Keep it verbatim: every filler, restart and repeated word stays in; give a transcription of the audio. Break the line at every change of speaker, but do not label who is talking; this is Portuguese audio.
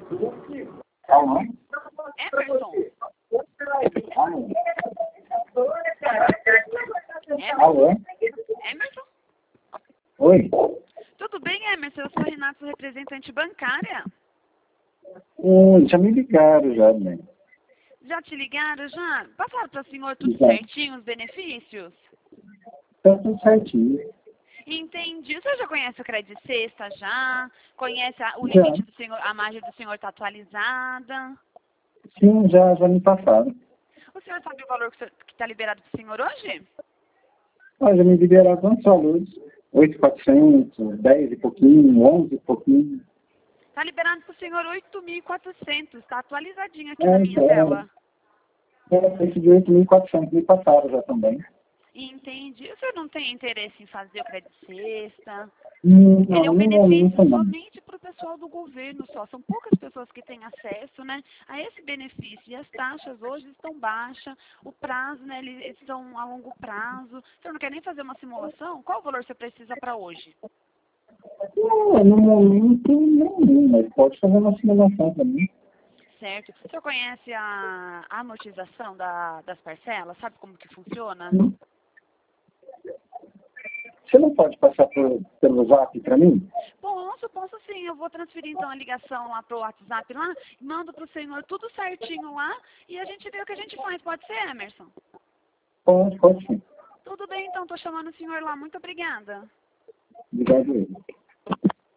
Alô?
Emerson?
Alô?
Emerson?
Oi?
Tudo bem, Emerson? Eu sou Renato, sou representante bancária.
Hum, já me ligaram já, né?
Já te ligaram? Já? Passaram para o senhor tudo
Já.
certinho, os benefícios?
Tá tudo certinho.
Entendi. O senhor já conhece o crédito de sexta já? Conhece a- o
Já.
limite do senhor, a margem do senhor está atualizada?
Sim, já, já me passaram.
O senhor sabe o valor que está liberado para o senhor hoje?
Ah, já me liberaram quantos valores? oito mil e quatrocentos, dez e pouquinho, onze e pouquinho.
Está liberado para o senhor oito mil e quatrocentos. Está atualizadinho aqui
É,
na minha
é,
tela.
é, esse de oito mil e quatrocentos me passaram já também.
Entendi. O senhor não tem interesse em fazer o crédito de sexta?
Hum,
Ele é
não,
um
no
benefício
momento não.
somente para o pessoal do governo só. São poucas pessoas que têm acesso, né, a esse benefício. E as taxas hoje estão baixas, o prazo, né, eles eles estão a longo prazo. O senhor não quer nem fazer uma simulação? Qual o valor você precisa para hoje?
Não, no momento não, mas pode fazer uma simulação também.
Certo. O senhor conhece a, a amortização da, das parcelas? Sabe como que funciona?
Hum. Você não pode passar por, pelo zap para mim?
Posso, posso sim. Eu vou transferir então a ligação lá pro WhatsApp lá, mando pro senhor tudo certinho lá e a gente vê o que a gente faz. Pode ser, Emerson?
Pode, pode sim.
Tudo bem, então. Tô chamando o senhor lá. Muito obrigada.
Obrigado.